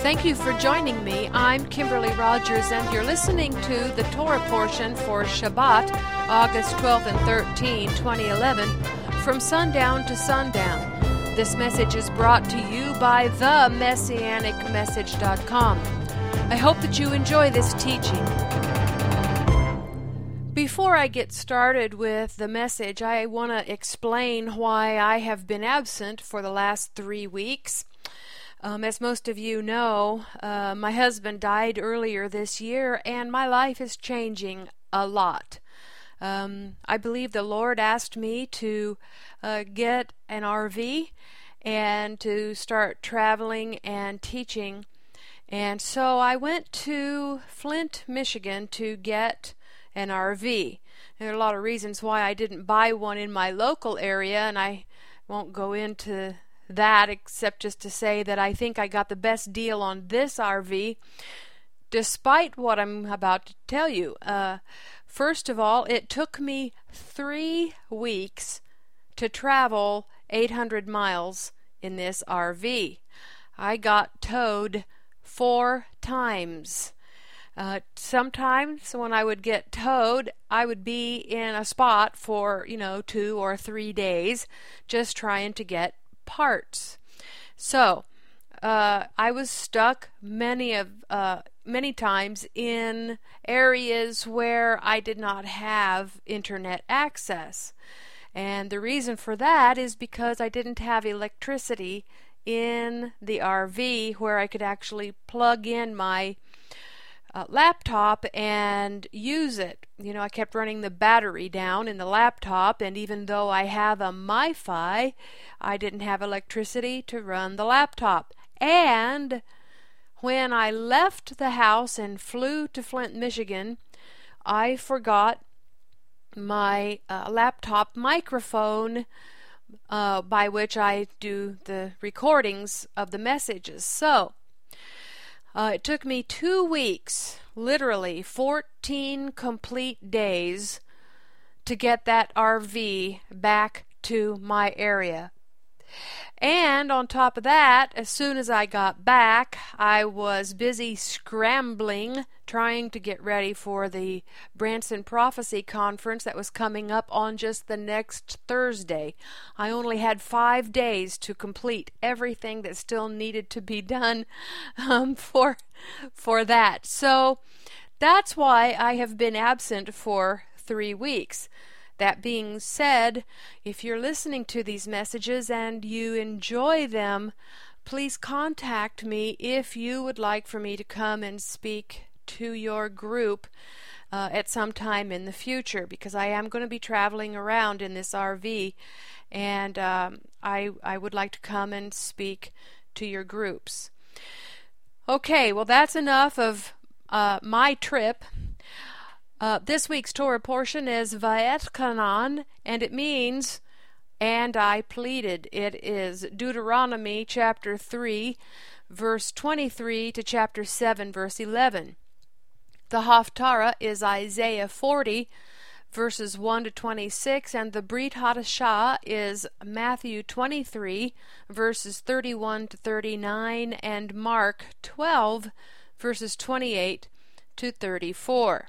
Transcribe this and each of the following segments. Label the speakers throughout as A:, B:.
A: Thank you for joining me. I'm Kimberly Rogers, and you're listening to the Torah portion for Shabbat, August 12th and 13, 2011, from sundown to sundown. This message is brought to you by themessianicmessage.com. I hope that you enjoy this teaching. Before I get started with the message, I want to explain why I have been absent for the last 3 weeks. As most of you know, my husband died earlier this year, and my life is changing a lot. I believe the Lord asked me to get an RV and to start traveling and teaching. And so I went to Flint, Michigan to get an RV. There are a lot of reasons why I didn't buy one in my local area, and I won't go into that except just to say that I think I got the best deal on this RV, despite what I'm about to tell you. First of all, it took me 3 weeks to travel 800 miles in this RV. I got towed 4 times. Sometimes when I would get towed, I would be in a spot for, 2 or 3 days just trying to get parts. So I was stuck many times in areas where I did not have internet access. And the reason for that is because I didn't have electricity in the RV where I could actually plug in my laptop and use it. I kept running the battery down in the laptop, and even though I have a MiFi, I didn't have electricity to run the laptop. And when I left the house and flew to Flint, Michigan, I forgot my laptop microphone by which I do the recordings of the messages. So it took me 2 weeks, literally 14 complete days, to get that RV back to my area. And on top of that, as soon as I got back, I was busy scrambling, trying to get ready for the Branson Prophecy Conference that was coming up on just the next Thursday. I only had 5 days to complete everything that still needed to be done for that. So that's why I have been absent for 3 weeks. That being said, if you're listening to these messages and you enjoy them, please contact me if you would like for me to come and speak to your group at some time in the future, because I am going to be traveling around in this RV, and I would like to come and speak to your groups. Okay, well, that's enough of my trip. This week's Torah portion is Va'etchanan, and it means, and I pleaded. It is Deuteronomy chapter 3, verse 23 to chapter 7, verse 11. The Haftarah is Isaiah 40, verses 1 to 26, and the Brit Hadashah is Matthew 23, verses 31 to 39, and Mark 12, verses 28 to 34.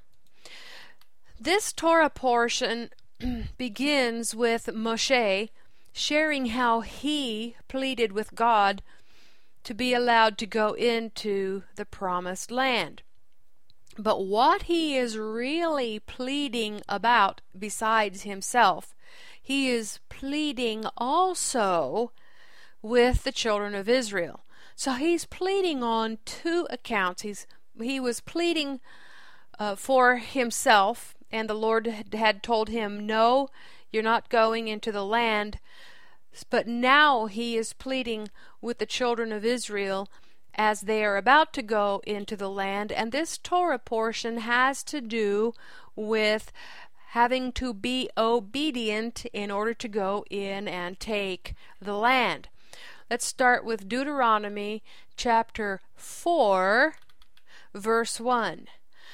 A: This Torah portion begins with Moshe sharing how he pleaded with God to be allowed to go into the promised land. But what he is really pleading about besides himself, he is pleading also with the children of Israel. So he's pleading on 2 accounts. He was pleading for himself, and the Lord had told him, no, you're not going into the land. But now he is pleading with the children of Israel as they are about to go into the land. And this Torah portion has to do with having to be obedient in order to go in and take the land. Let's start with Deuteronomy chapter 4, verse 1.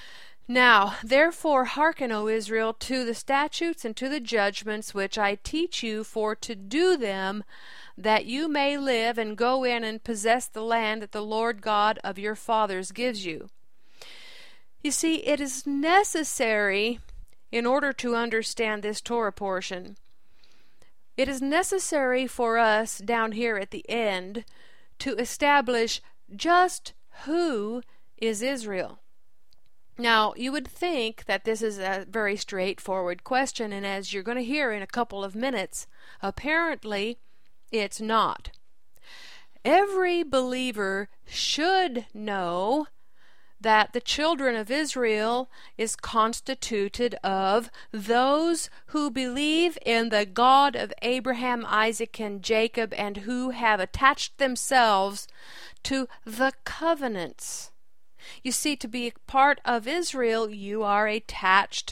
A: Now, therefore, hearken, O Israel, to the statutes and to the judgments which I teach you for to do them, that you may live and go in and possess the land that the Lord God of your fathers gives you. You see, it is necessary, in order to understand this Torah portion, it is necessary for us down here at the end to establish just who is Israel. Now, you would think that this is a very straightforward question, and as you're going to hear in a couple of minutes, apparently it's not. Every believer should know that the children of Israel is constituted of those who believe in the God of Abraham, Isaac, and Jacob, and who have attached themselves to the covenants. You see, to be a part of Israel, you're attached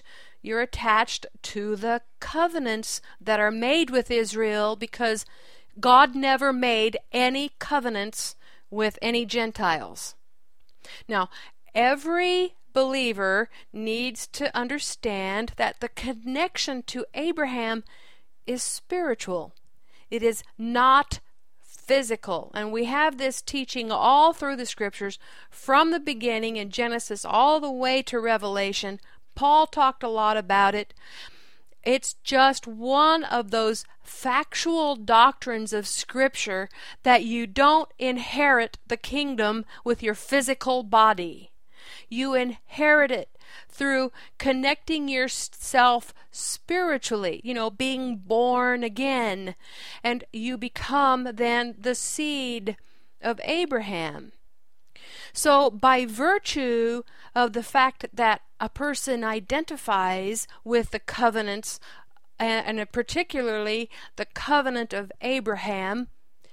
A: to the covenants that are made with Israel, because God never made any covenants with any Gentiles. Now, every believer needs to understand that the connection to Abraham is spiritual. It is not physical. And we have this teaching all through the scriptures, from the beginning in Genesis all the way to Revelation. Paul talked a lot about it. It's just one of those factual doctrines of Scripture that you don't inherit the kingdom with your physical body. You inherit it through connecting yourself spiritually, being born again, and you become then the seed of Abraham. So by virtue of the fact that a person identifies with the covenants, and particularly the covenant of Abraham,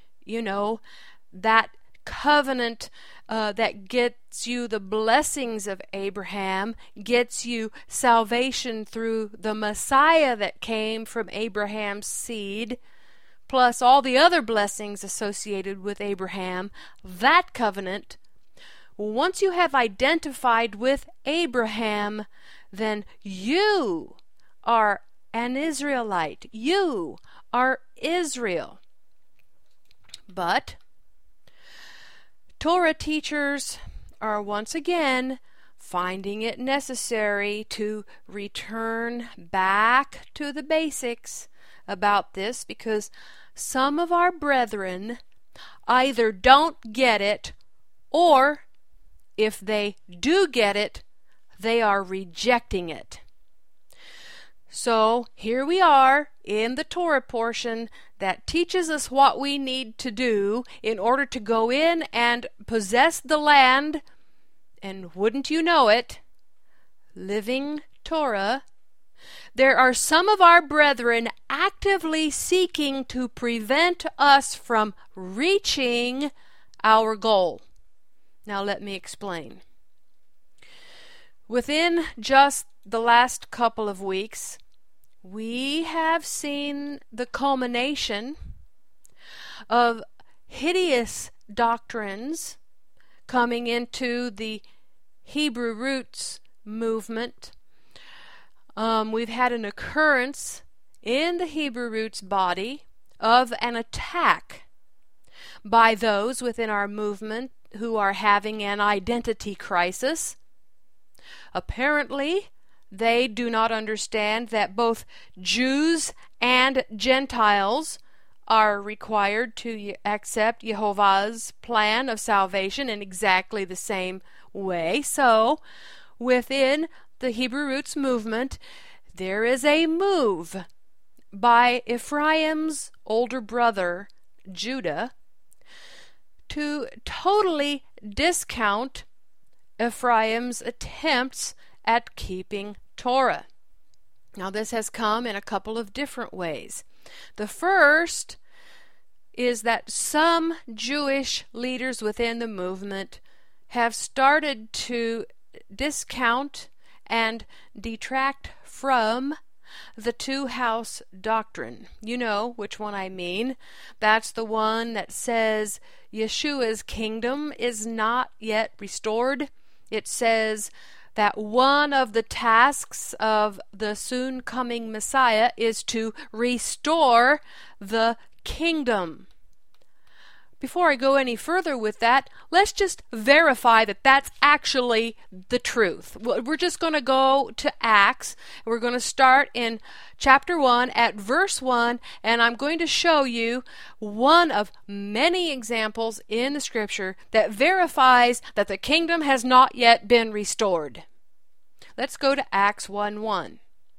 A: that covenant that gets you the blessings of Abraham, gets you salvation through the Messiah that came from Abraham's seed, plus all the other blessings associated with Abraham, that covenant, once you have identified with Abraham, then you are an Israelite. You are Israel. But Torah teachers are once again finding it necessary to return back to the basics about this, because some of our brethren either don't get it, or if they do get it, they are rejecting it. So here we are in the Torah portion that teaches us what we need to do in order to go in and possess the land, and wouldn't you know it, living Torah, there are some of our brethren actively seeking to prevent us from reaching our goal. Now let me explain. Within just the last couple of weeks, we have seen the culmination of hideous doctrines coming into the Hebrew Roots movement. We've had an occurrence in the Hebrew Roots body of an attack by those within our movement who are having an identity crisis. Apparently, they do not understand that both Jews and Gentiles are required to accept Jehovah's plan of salvation in exactly the same way. So, within the Hebrew Roots movement, there is a move by Ephraim's older brother, Judah, to totally discount Ephraim's attempts at keeping Torah. Now, this has come in a couple of different ways. The first is that some Jewish leaders within the movement have started to discount and detract from the two-house doctrine. You know which one I mean. That's the one that says Yeshua's kingdom is not yet restored. It says that one of the tasks of the soon coming Messiah is to restore the kingdom. Before I go any further with that, let's just verify that that's actually the truth. We're just going to go to Acts. We're going to start in chapter 1 at verse 1, and I'm going to show you one of many examples in the scripture that verifies that the kingdom has not yet been restored. Let's go to Acts 1:1.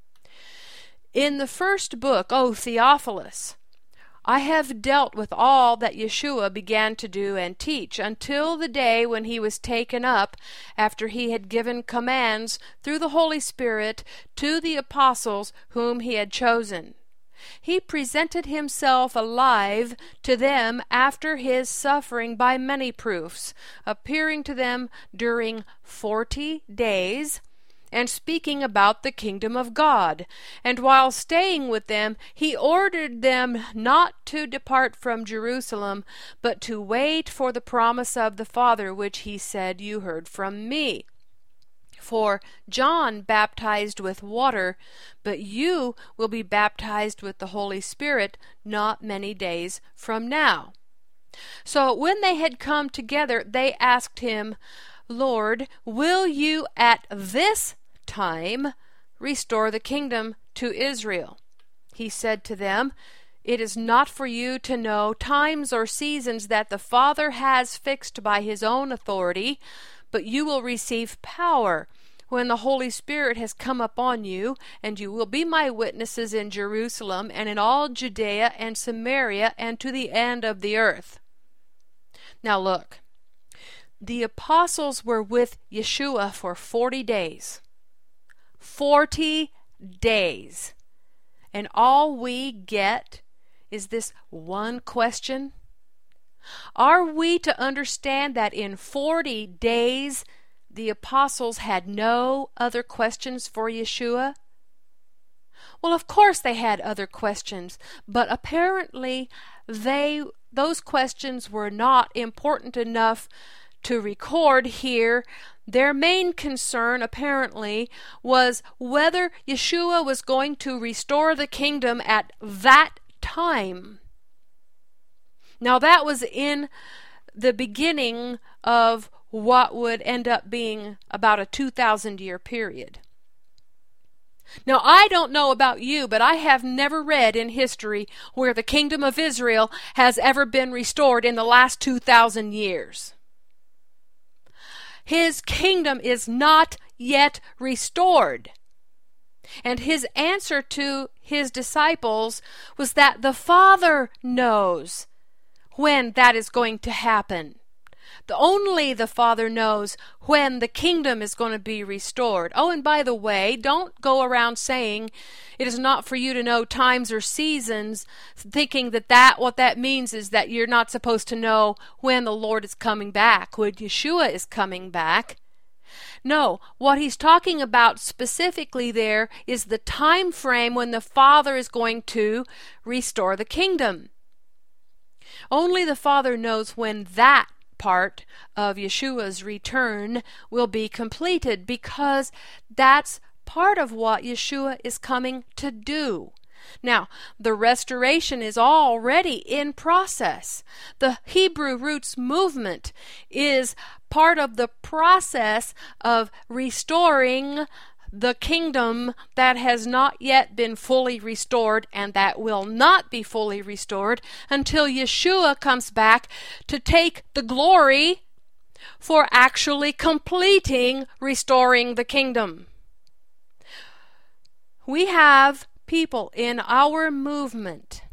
A: In the first book, O Theophilus, I have dealt with all that Yeshua began to do and teach until the day when he was taken up, after he had given commands through the Holy Spirit to the apostles whom he had chosen. He presented himself alive to them after his suffering by many proofs, appearing to them during 40 days, and speaking about the kingdom of God. And while staying with them, he ordered them not to depart from Jerusalem, but to wait for the promise of the Father, which he said, "You heard from me. For John baptized with water, but you will be baptized with the Holy Spirit not many days from now." So when they had come together, they asked him, "Lord, will you at this time restore the kingdom to Israel?" He said to them, "It is not for you to know times or seasons that the Father has fixed by his own authority, but you will receive power when the Holy Spirit has come upon you, and you will be my witnesses in Jerusalem and in all Judea and Samaria and to the end of the earth." Now look, the apostles were with Yeshua for 40 days. 40 days. And all we get is this one question. Are we to understand that in 40 days the apostles had no other questions for Yeshua? Well, of course they had other questions, but apparently those questions were not important enough to record here. Their main concern, apparently, was whether Yeshua was going to restore the kingdom at that time. Now, that was in the beginning of what would end up being about a 2,000-year period. Now, I don't know about you, but I have never read in history where the kingdom of Israel has ever been restored in the last 2,000 years. His kingdom is not yet restored. And his answer to his disciples was that the Father knows when that is going to happen. Only the Father knows when the kingdom is going to be restored. Oh, and by the way, don't go around saying it is not for you to know times or seasons, thinking that what that means is that you're not supposed to know when the Lord is coming back, when Yeshua is coming back. No, what he's talking about specifically there is the time frame when the Father is going to restore the kingdom. Only the Father knows when that part of Yeshua's return will be completed, because that's part of what Yeshua is coming to do. Now, the restoration is already in process. The Hebrew Roots movement is part of the process of restoring the kingdom that has not yet been fully restored, and that will not be fully restored until Yeshua comes back to take the glory for actually completing restoring the kingdom. We have people in our movement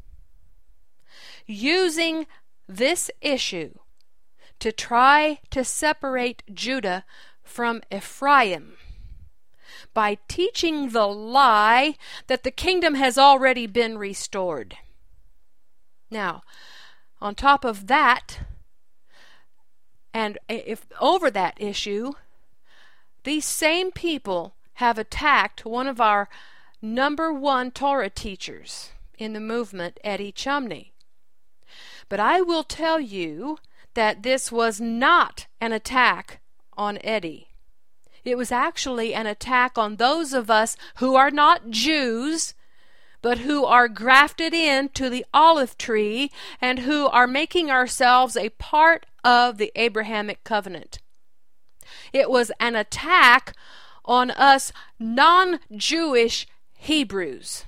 A: using this issue to try to separate Judah from Ephraim by teaching the lie that the kingdom has already been restored. Now, on top of that, and if over that issue, these same people have attacked one of our number one Torah teachers in the movement, Eddie Chumney. But I will tell you that this was not an attack on Eddie. It was actually an attack on those of us who are not Jews, but who are grafted into the olive tree and who are making ourselves a part of the Abrahamic covenant. It was an attack on us non-Jewish Hebrews.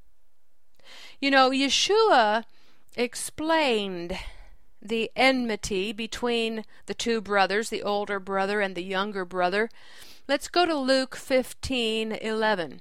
A: You know, Yeshua explained the enmity between the two brothers, the older brother and the younger brother. Let's go to Luke 15:11.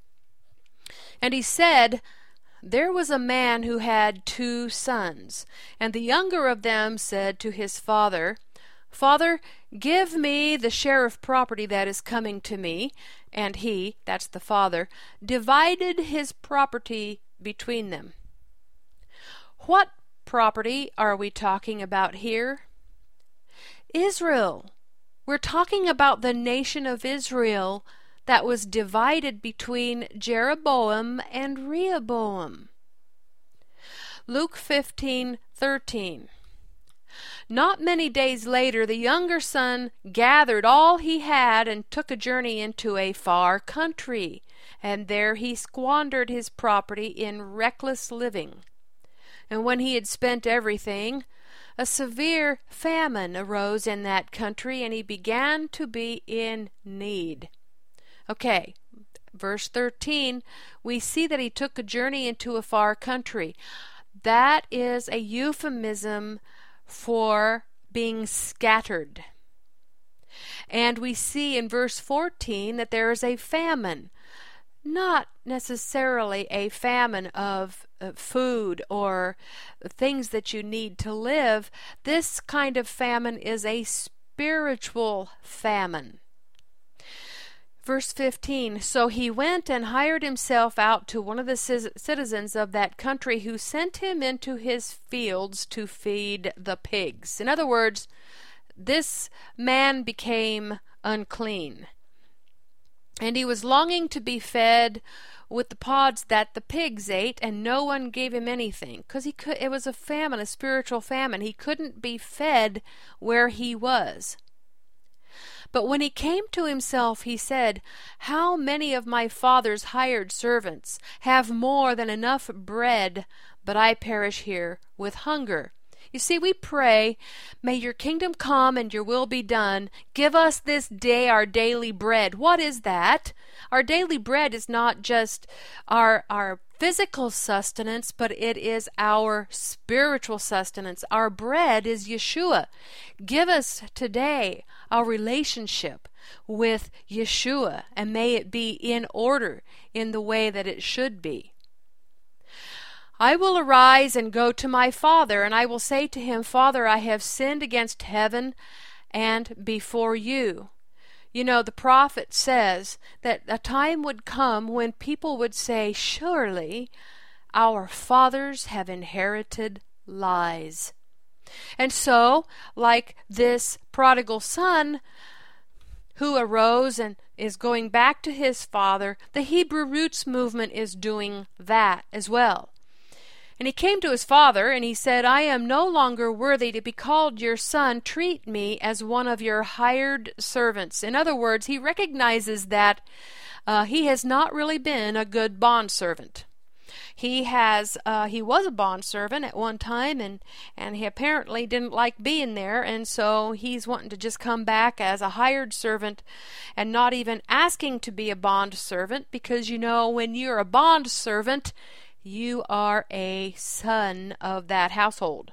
A: And he said, "There was a man who had 2 sons, and the younger of them said to his father, 'Father, give me the share of property that is coming to me.' And he," that's the father, "divided his property between them." What property are we talking about here? Israel. We're talking about the nation of Israel that was divided between Jeroboam and Rehoboam. Luke 15:13. Not many days later, the younger son gathered all he had and took a journey into a far country, and there he squandered his property in reckless living. And when he had spent everything, a severe famine arose in that country, and he began to be in need. Okay, verse 13, we see that he took a journey into a far country. That is a euphemism for being scattered. And we see in verse 14 that there is a famine. Not necessarily a famine of food or things that you need to live. This kind of famine is a spiritual famine. Verse 15, so he went and hired himself out to one of the citizens of that country, who sent him into his fields to feed the pigs. In other words, this man became unclean, and he was longing to be fed with the pods that the pigs ate, and no one gave him anything, because it was a famine, a spiritual famine. He couldn't be fed where he was. But when he came to himself, he said, "How many of my father's hired servants have more than enough bread, but I perish here with hunger?" You see, we pray, "May your kingdom come and your will be done. Give us this day our daily bread." What is that? Our daily bread is not just our physical sustenance, but it is our spiritual sustenance. Our bread is Yeshua. Give us today our relationship with Yeshua, and may it be in order in the way that it should be. "I will arise and go to my father, and I will say to him, 'Father, I have sinned against heaven and before you.'" You know, the prophet says that a time would come when people would say, "Surely our fathers have inherited lies." And so, like this prodigal son who arose and is going back to his father, the Hebrew Roots movement is doing that as well. And he came to his father, and he said, "I am no longer worthy to be called your son. Treat me as one of your hired servants." In other words, he recognizes that he has not really been a good bondservant. He was a bondservant at one time, and he apparently didn't like being there, and so he's wanting to just come back as a hired servant and not even asking to be a bondservant, because you know, when you're a bondservant, you are a son of that household.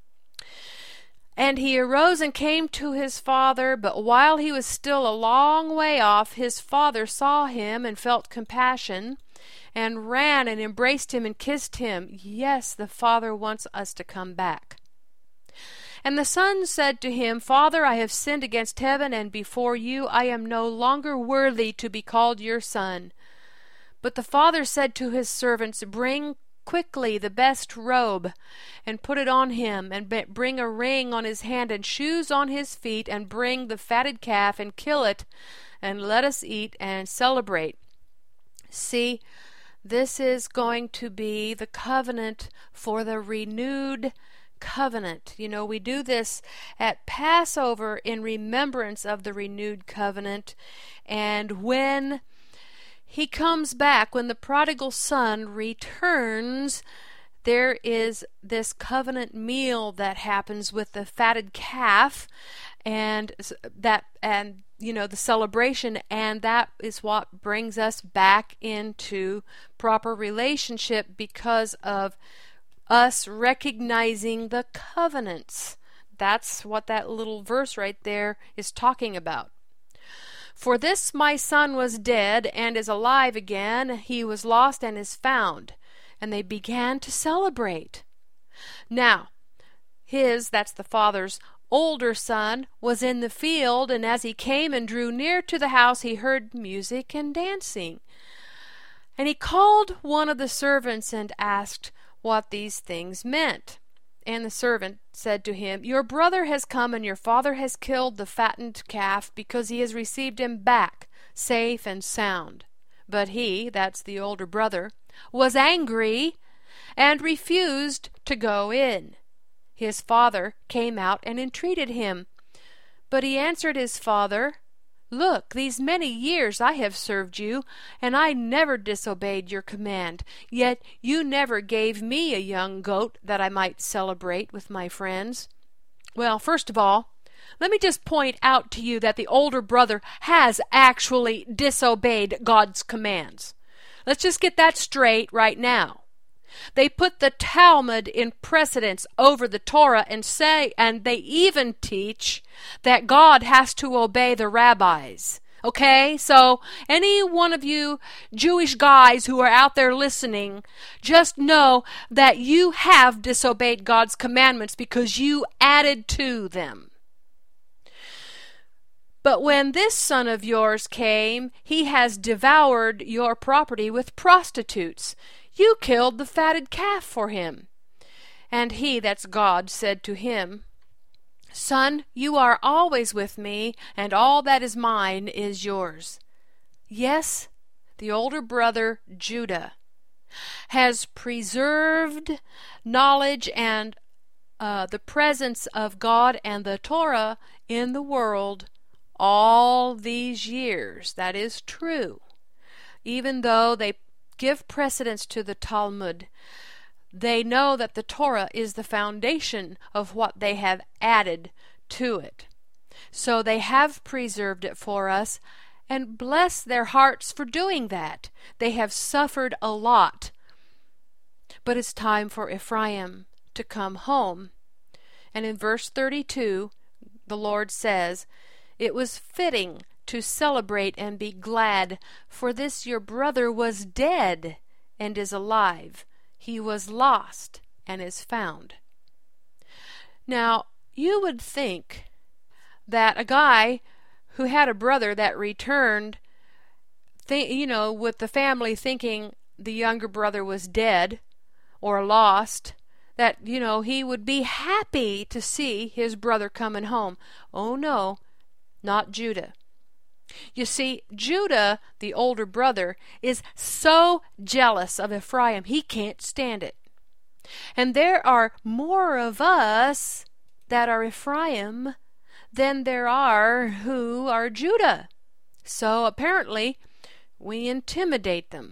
A: "And he arose and came to his father, but while he was still a long way off, his father saw him and felt compassion, and ran and embraced him and kissed him." Yes, the father wants us to come back. "And the son said to him, 'Father, I have sinned against heaven and before you. I am no longer worthy to be called your son.' But the father said to his servants, 'Bring quickly the best robe, and put it on him, and bring a ring on his hand, and shoes on his feet, and bring the fatted calf, and kill it, and let us eat and celebrate.'" See, this is going to be the covenant for the renewed covenant. You know, we do this at Passover in remembrance of the renewed covenant. And when he comes back, when the prodigal son returns, there is this covenant meal that happens with the fatted calf, and the celebration, and that is what brings us back into proper relationship because of us recognizing the covenants. That's what that little verse right there is talking about. For this my son was dead and is alive again. He was lost and is found. And they began to celebrate. Now, that's the father's older son, was in the field, and as he came and drew near to the house, he heard music and dancing. And he called one of the servants and asked what these things meant. And the servant said to him, Your brother has come, and your father has killed the fattened calf, because he has received him back, safe and sound. But he, that's the older brother, was angry and refused to go in. His father came out and entreated him. But he answered his father, Look, these many years I have served you, and I never disobeyed your command. Yet you never gave me a young goat that I might celebrate with my friends. Well, first of all, let me just point out to you that the older brother has actually disobeyed God's commands. Let's just get that straight right now. They put the Talmud in precedence over the Torah and they even teach that God has to obey the rabbis. Okay? So any one of you Jewish guys who are out there listening, just know that you have disobeyed God's commandments because you added to them. But when this son of yours came, he has devoured your property with prostitutes. You killed the fatted calf for him. And he, that's God, said to him, Son, you are always with me, and all that is mine is yours. Yes, the older brother, Judah, has preserved knowledge and the presence of God and the Torah in the world all these years. That is true. Even though they give precedence to the Talmud, they know that the Torah is the foundation of what they have added to it. So they have preserved it for us, and bless their hearts for doing that. They have suffered a lot. But it's time for Ephraim to come home. And in verse 32, the Lord says, It was fitting to celebrate and be glad, for this your brother was dead and is alive. He was lost and is found. Now, you would think that a guy who had a brother that returned, with the family thinking the younger brother was dead or lost, that, he would be happy to see his brother coming home. Oh no, not Judah. You see, Judah, the older brother, is so jealous of Ephraim, he can't stand it. And there are more of us that are Ephraim than there are who are Judah. So apparently, we intimidate them.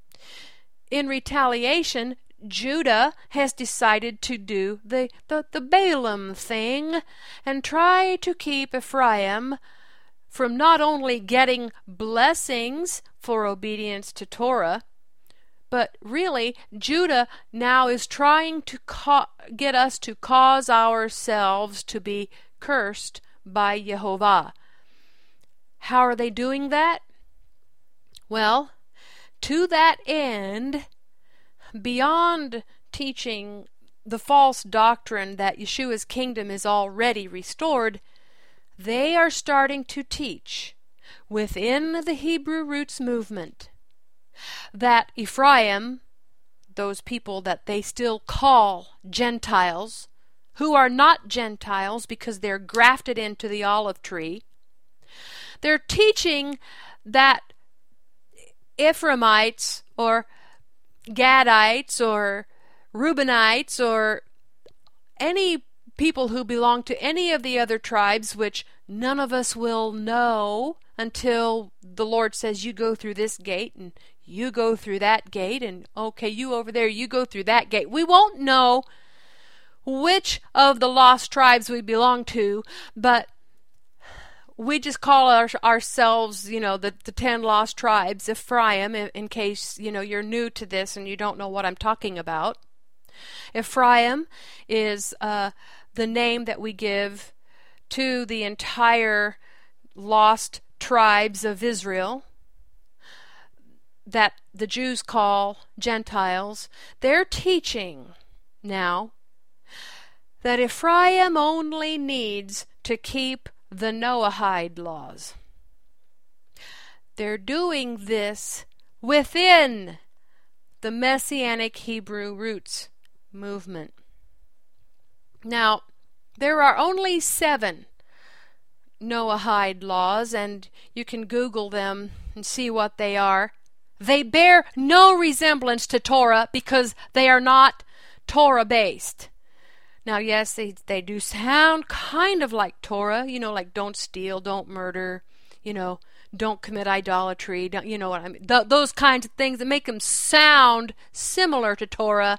A: In retaliation, Judah has decided to do the Balaam thing and try to keep Ephraim from not only getting blessings for obedience to Torah, but really Judah now is trying to get us to cause ourselves to be cursed by Jehovah. How are they doing that? Well, to that end, beyond teaching the false doctrine that Yeshua's kingdom is already restored, they are starting to teach within the Hebrew Roots movement that Ephraim, those people that they still call Gentiles, who are not Gentiles because they're grafted into the olive tree, they're teaching that Ephraimites or Gadites or Reubenites or any people who belong to any of the other tribes, which none of us will know until the Lord says, you go through this gate and you go through that gate, and okay, you over there, you go through that gate. We won't know which of the lost tribes we belong to, but we just call ourselves, the 10 lost tribes, Ephraim, in case, you're new to this and you don't know what I'm talking about. Ephraim is the name that we give to the entire lost tribes of Israel that the Jews call Gentiles. They're teaching now that Ephraim only needs to keep the Noahide laws. They're doing this within the Messianic Hebrew Roots movement. Now, there are only 7 Noahide laws, and you can Google them and see what they are. They bear no resemblance to Torah because they are not Torah-based. Now, yes, they do sound kind of like Torah, like don't steal, don't murder, don't commit idolatry, don't, you know what I mean? Those kinds of things that make them sound similar to Torah,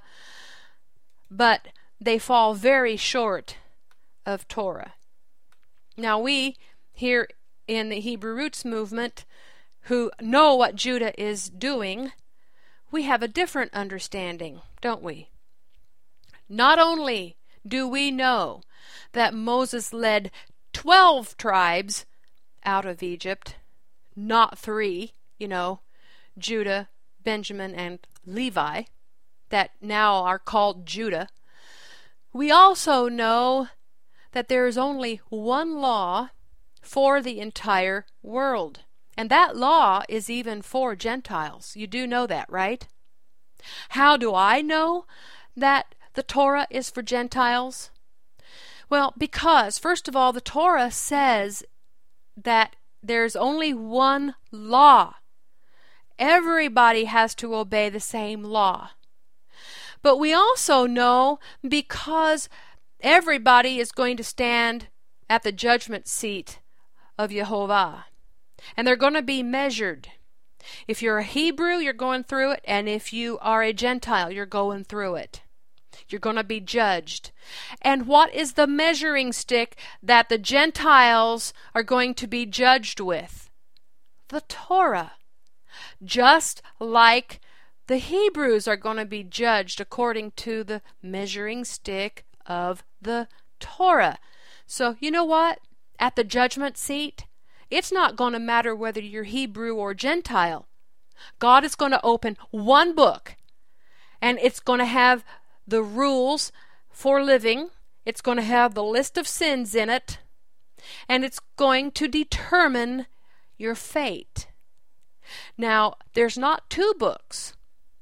A: but they fall very short of Torah. Now, we here in the Hebrew Roots movement who know what Judah is doing, we have a different understanding, don't we? Not only do we know that Moses led 12 tribes out of Egypt, not 3, Judah, Benjamin, and Levi, that now are called Judah. We also know that there is only one law for the entire world. And that law is even for Gentiles. You do know that, right? How do I know that the Torah is for Gentiles? Well, because, first of all, the Torah says that there's only one law. Everybody has to obey the same law. But we also know because everybody is going to stand at the judgment seat of Jehovah. And they're going to be measured. If you're a Hebrew, you're going through it, and if you are a Gentile, you're going through it. You're going to be judged. And what is the measuring stick that the Gentiles are going to be judged with? The Torah. Just like the Hebrews are going to be judged according to the measuring stick of the Torah. So, you know what? At the judgment seat, it's not going to matter whether you're Hebrew or Gentile. God is going to open one book, and it's going to have the rules for living. It's going to have the list of sins in it, and it's going to determine your fate. Now, there's not 2 books.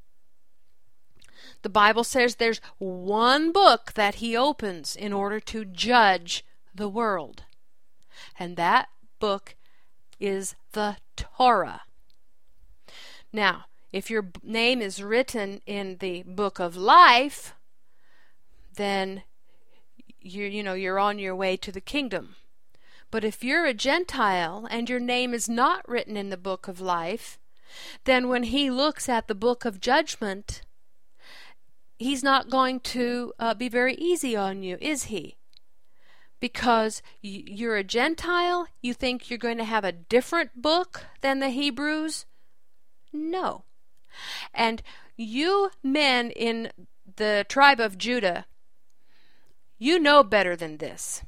A: The Bible says there's one book that He opens in order to judge the world, and that book is the Torah. Now, if your name is written in the book of life, then you're on your way to the kingdom. But if you're a Gentile and your name is not written in the book of life, then when He looks at the book of judgment, He's not going to be very easy on you, is He? Because you're a Gentile, you think you're going to have a different book than the Hebrews? No. And you men in the tribe of Judah, you know better than this.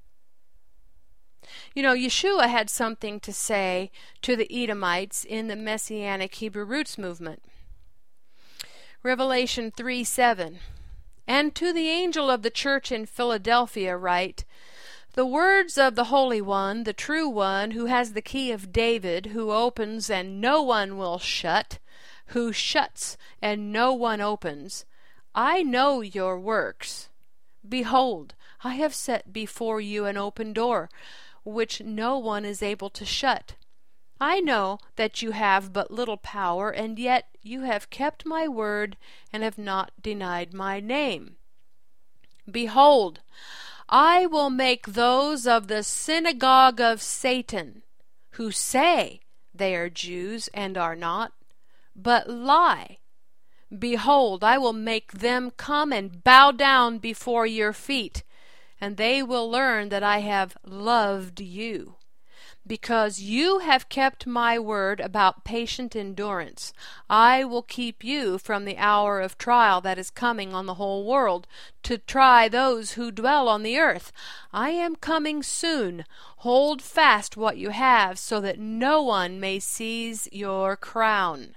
A: Yeshua had something to say to the Edomites in the Messianic Hebrew Roots movement. Revelation 3:7. And to the angel of the church in Philadelphia write, the words of the Holy One, the true One, who has the key of David, who opens and no one will shut, who shuts and no one opens. I know your works. Behold, I have set before you an open door, which no one is able to shut. I know that you have but little power, and yet you have kept my word and have not denied my name. Behold, I will make those of the synagogue of Satan, who say they are Jews and are not, but lie. Behold, I will make them come and bow down before your feet, and they will learn that I have loved you. Because you have kept my word about patient endurance, I will keep you from the hour of trial that is coming on the whole world, to try those who dwell on the earth. I am coming soon. Hold fast what you have, so that no one may seize your crown.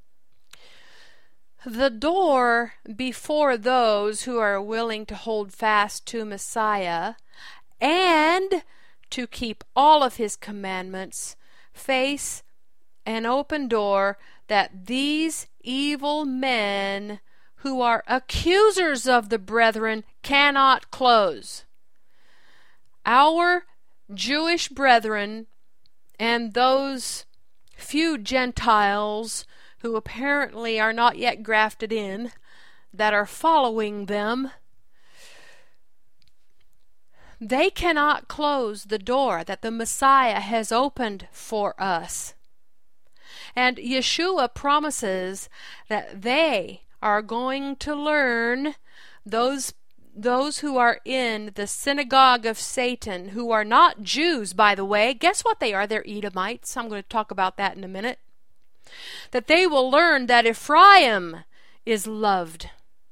A: The door before those who are willing to hold fast to Messiah and to keep all of his commandments face an open door that these evil men who are accusers of the brethren cannot close. Our Jewish brethren and those few Gentiles who apparently are not yet grafted in, that are following them, they cannot close the door that the Messiah has opened for us. And Yeshua promises that they are going to learn, those who are in the synagogue of Satan, who are not Jews, by the way. Guess what they are? They're Edomites. I'm going to talk about that in a minute. That they will learn that Ephraim is loved.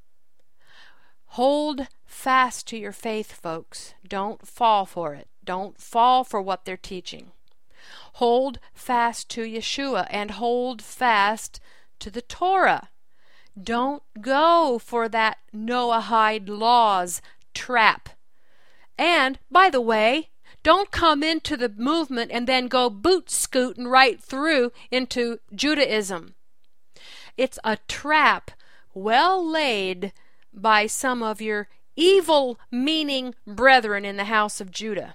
A: Hold fast to your faith, folks. Don't fall for it. Don't fall for what they're teaching. Hold fast to Yeshua and hold fast to the Torah. Don't go for that Noahide laws trap. And, by the way, don't come into the movement and then go boot-scooting right through into Judaism. It's a trap well laid by some of your evil-meaning brethren in the house of Judah.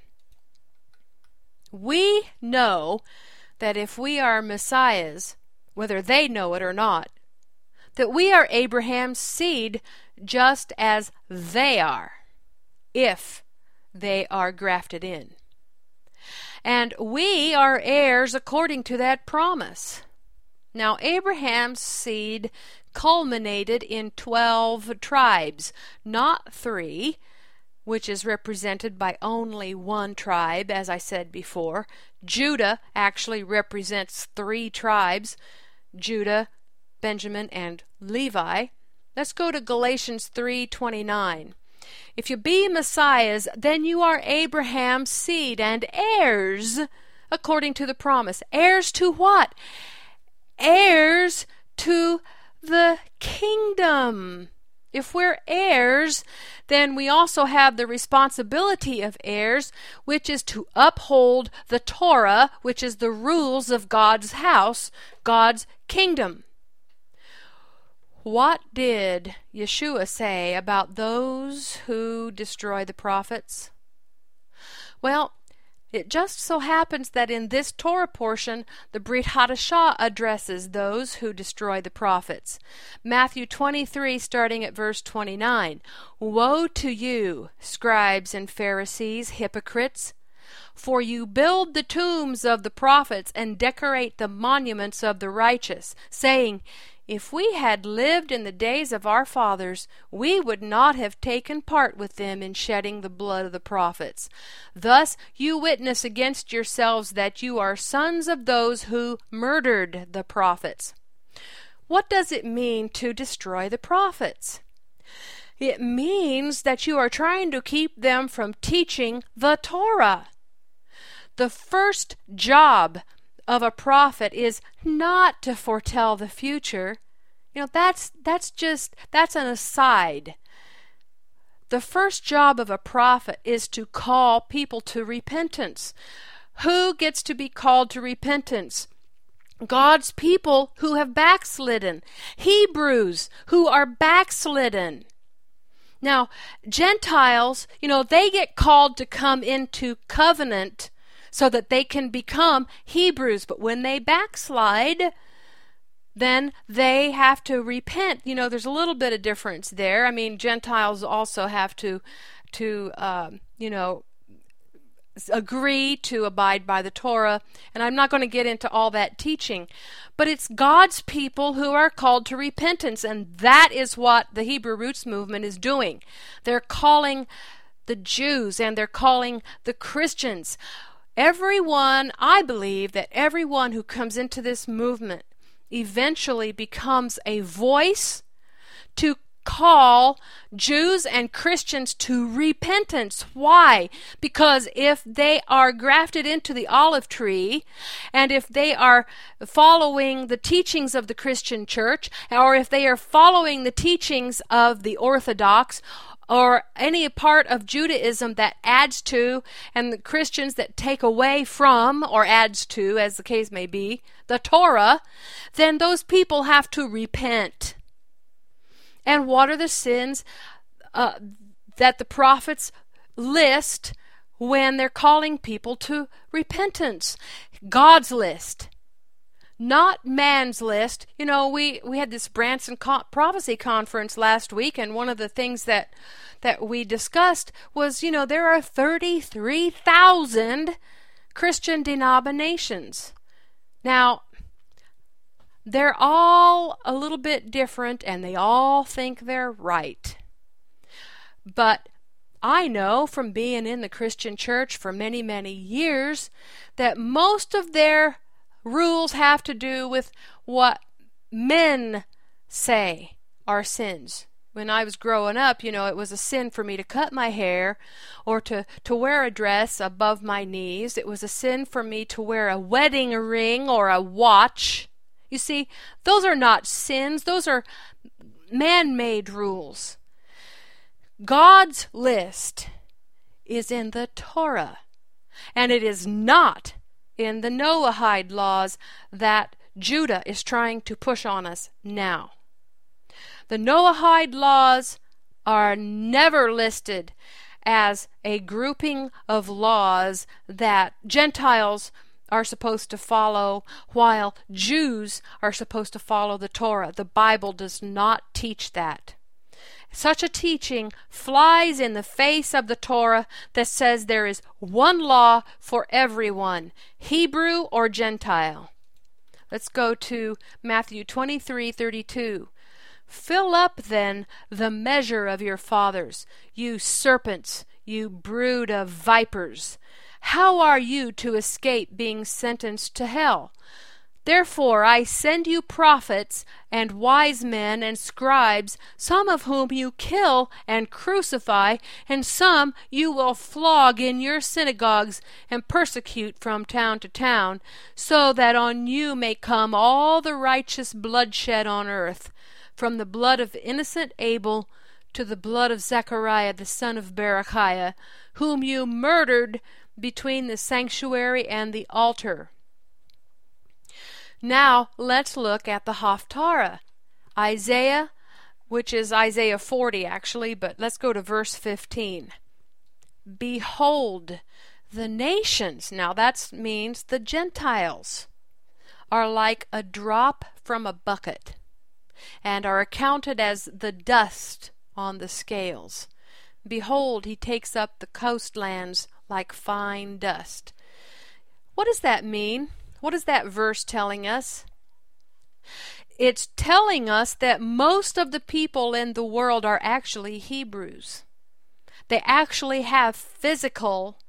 A: We know that if we are Messiahs, whether they know it or not, that we are Abraham's seed just as they are, if they are grafted in. And we are heirs according to that promise. Now, Abraham's seed culminated in 12 tribes, not 3, which is represented by only one tribe, as I said before. Judah actually represents 3 tribes, Judah, Benjamin, and Levi. Let's go to Galatians 3:29. If you be Messiahs, then you are Abraham's seed and heirs according to the promise. Heirs to what? Heirs to the kingdom. If we're heirs, then we also have the responsibility of heirs, which is to uphold the Torah, which is the rules of God's house, God's kingdom. What did Yeshua say about those who destroy the prophets? Well, it just so happens that in this Torah portion, the Brit Hadashah addresses those who destroy the prophets. Matthew 23, starting at verse 29. Woe to you, scribes and Pharisees, hypocrites! For you build the tombs of the prophets and decorate the monuments of the righteous, saying, if we had lived in the days of our fathers, we would not have taken part with them in shedding the blood of the prophets. Thus you witness against yourselves that you are sons of those who murdered the prophets. What does it mean to destroy the prophets? It means that you are trying to keep them from teaching the Torah. The first job of a prophet is not to foretell the future. You know, that's an aside. The first job of a prophet is to call people to repentance. Who gets to be called to repentance? God's people who have backslidden. Hebrews who are backslidden. Now, Gentiles, they get called to come into covenant so that they can become Hebrews. But when they backslide, then they have to repent. There's a little bit of difference there. I mean, Gentiles also have to agree to abide by the Torah, and I'm not going to get into all that teaching, but it's God's people who are called to repentance, and that is what the Hebrew Roots movement is doing. They're calling the Jews and they're calling the Christians. I believe that everyone who comes into this movement eventually becomes a voice to call Jews and Christians to repentance. Why? Because if they are grafted into the olive tree, and if they are following the teachings of the Christian church, or if they are following the teachings of the Orthodox, or any part of Judaism that adds to, and the Christians that take away from, or adds to, as the case may be, the Torah, then those people have to repent. And what are the sins that the prophets list when they're calling people to repentance? God's list, not man's list. We had this Branson Prophecy Conference last week, and one of the things that we discussed was, there are 33,000 Christian denominations. Now, they're all a little bit different, and they all think they're right. But I know from being in the Christian church for many, many years that most of their rules have to do with what men say are sins. When I was growing up, it was a sin for me to cut my hair or to wear a dress above my knees. It was a sin for me to wear a wedding ring or a watch. You see, those are not sins. Those are man-made rules. God's list is in the Torah, and it is not in the Noahide laws that Judah is trying to push on us now. The Noahide laws are never listed as a grouping of laws that Gentiles are supposed to follow, while Jews are supposed to follow the Torah. The Bible does not teach that. Such a teaching flies in the face of the Torah that says there is one law for everyone, Hebrew or Gentile. Let's go to Matthew 23:32. Fill up then the measure of your fathers, you serpents, you brood of vipers. How are you to escape being sentenced to hell? Therefore I send you prophets and wise men and scribes, some of whom you kill and crucify, and some you will flog in your synagogues and persecute from town to town, so that on you may come all the righteous bloodshed on earth, from the blood of innocent Abel to the blood of Zechariah the son of Berechiah, whom you murdered between the sanctuary and the altar. Now let's look at the Haftarah. Isaiah, which is Isaiah 40 actually, but let's go to verse 15. Behold, the nations, now that means the Gentiles, are like a drop from a bucket, and are accounted as the dust on the scales. Behold, he takes up the coastlands like fine dust. What does that mean? What is that verse telling us? It's telling us that most of the people in the world are actually Hebrews. They actually have physical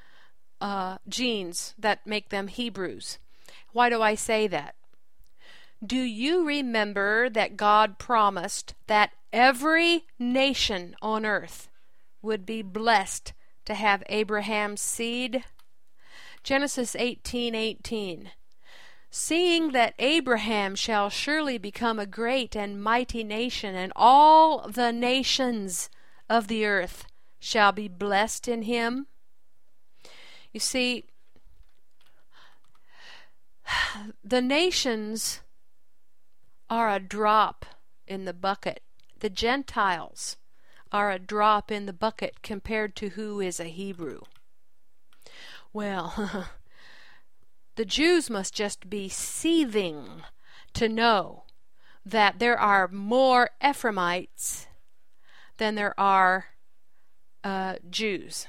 A: genes that make them Hebrews. Why do I say that? Do you remember that God promised that every nation on earth would be blessed to have Abraham's seed? Genesis 18:18. Seeing that Abraham shall surely become a great and mighty nation, and all the nations of the earth shall be blessed in him. You see, the nations are a drop in the bucket. The Gentiles are a drop in the bucket compared to who is a Hebrew. Well, the Jews must just be seething to know that there are more Ephraimites than there are Jews.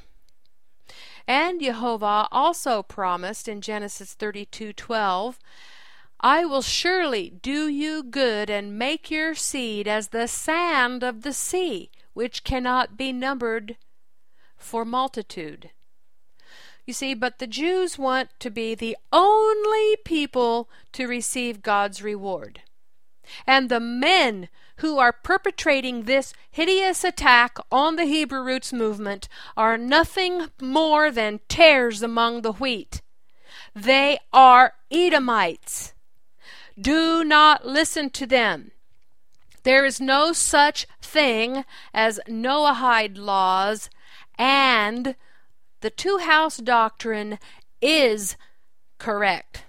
A: And Jehovah also promised in Genesis 32:12, I will surely do you good and make your seed as the sand of the sea, which cannot be numbered for multitude. You see, but the Jews want to be the only people to receive God's reward. And the men who are perpetrating this hideous attack on the Hebrew Roots movement are nothing more than tares among the wheat. They are Edomites. Do not listen to them. There is no such thing as Noahide laws, and the two-house doctrine is correct.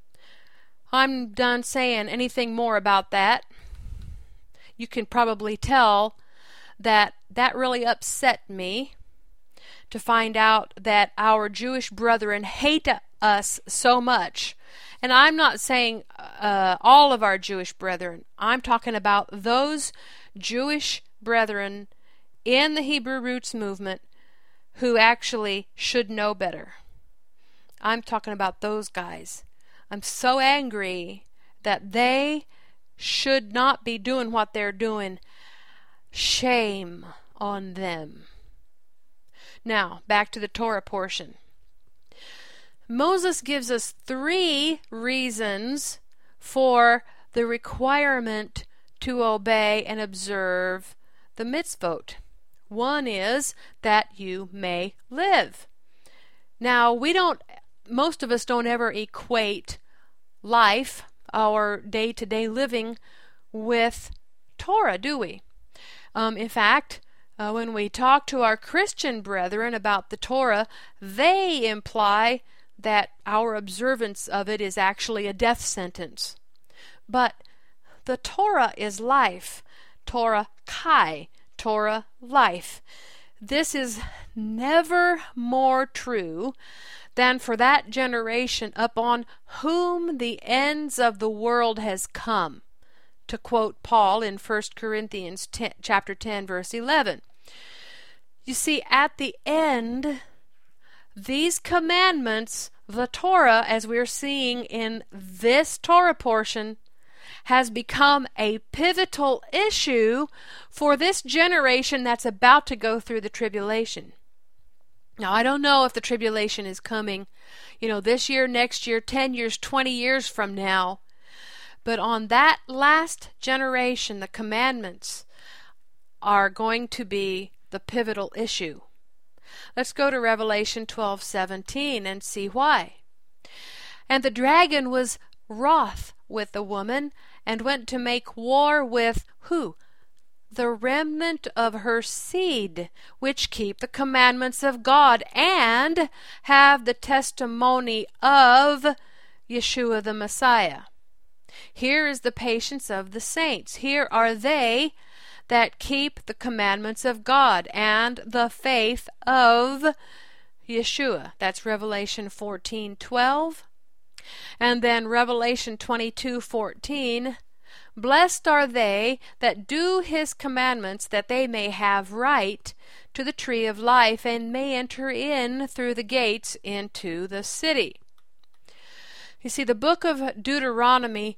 A: I'm done saying anything more about that. You can probably tell that really upset me to find out that our Jewish brethren hate us so much. And I'm not saying all of our Jewish brethren. I'm talking about those Jewish brethren in the Hebrew Roots movement who actually should know better. I'm talking about those guys. I'm so angry that they should not be doing what they're doing. Shame on them. Now, back to the Torah portion. Moses gives us 3 reasons for the requirement to obey and observe the mitzvot. One is that you may live. Now, most of us don't ever equate life, our day-to-day living, with Torah, do we? In fact, when we talk to our Christian brethren about the Torah, they imply that our observance of it is actually a death sentence. But the Torah is life. Torah Kai, Torah life. This is never more true than for that generation upon whom the ends of the world has come, to quote Paul in 1 Corinthians chapter 10, verse 11. You see, at the end, these commandments, the Torah, as we're seeing in this Torah portion, has become a pivotal issue for this generation that's about to go through the tribulation. Now, I don't know if the tribulation is coming, this year, next year, 10 years, 20 years from now. But on that last generation, the commandments are going to be the pivotal issue. Let's go to Revelation 12:17 and see why. And the dragon was wroth with the woman and went to make war with who? The remnant of her seed, which keep the commandments of God and have the testimony of Yeshua the Messiah. Here is the patience of the saints. Here are they that keep the commandments of God and the faith of Yeshua. That's Revelation 14:12. And then Revelation 22:14. Blessed are they that do his commandments, that they may have right to the tree of life and may enter in through the gates into the city. You see, the book of Deuteronomy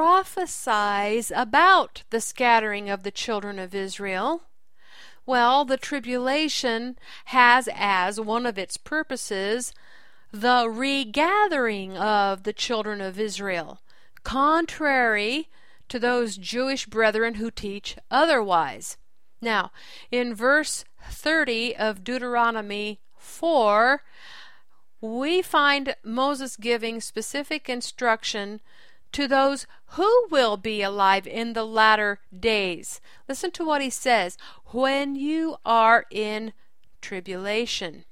A: prophesies about the scattering of the children of Israel. Well, the tribulation has as one of its purposes the regathering of the children of Israel, contrary to those Jewish brethren who teach otherwise. Now, in verse 30 of Deuteronomy 4, we find Moses giving specific instruction to those who will be alive in the latter days. Listen to what he says. When you are in tribulation,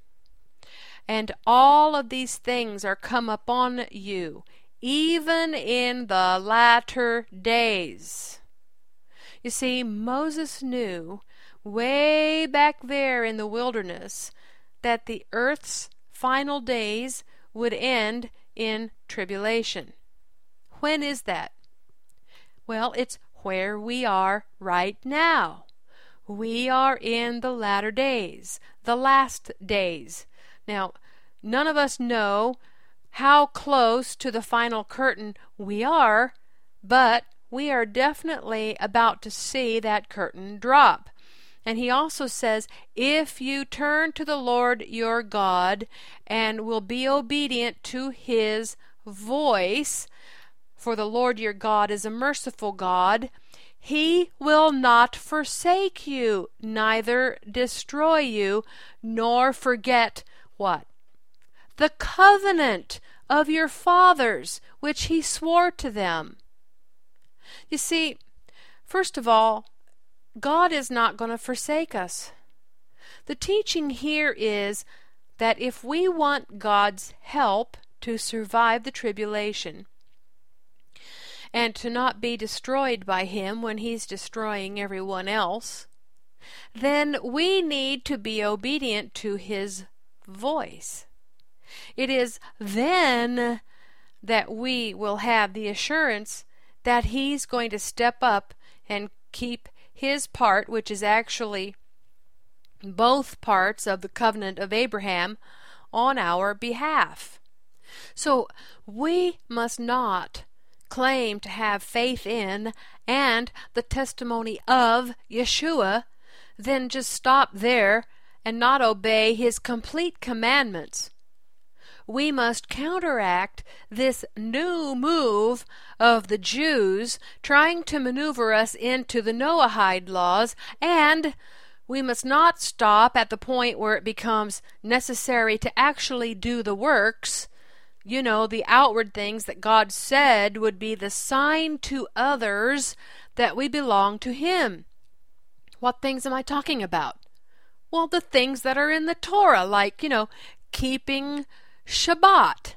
A: and all of these things are come upon you, even in the latter days. You see, Moses knew way back there in the wilderness that the earth's final days would end in tribulation. When is that? Well, it's where we are right now. We are in the latter days, the last days. Now, none of us know how close to the final curtain we are, but we are definitely about to see that curtain drop. And he also says, if you turn to the Lord your God and will be obedient to his voice, for the Lord your God is a merciful God, he will not forsake you, neither destroy you, nor forget what? The covenant of your fathers, which he swore to them. You see, first of all, God is not going to forsake us. The teaching here is that if we want God's help to survive the tribulation and to not be destroyed by him when he's destroying everyone else, then we need to be obedient to his voice. It is then that we will have the assurance that he's going to step up and keep his part, which is actually both parts of the covenant of Abraham, on our behalf. So we must not claim to have faith in and the testimony of Yeshua, then just stop there and not obey his complete commandments. We must counteract this new move of the Jews trying to maneuver us into the Noahide laws, and we must not stop at the point where it becomes necessary to actually do the works, the outward things that God said would be the sign to others that we belong to him. What things am I talking about? Well, the things that are in the Torah, like, keeping Shabbat.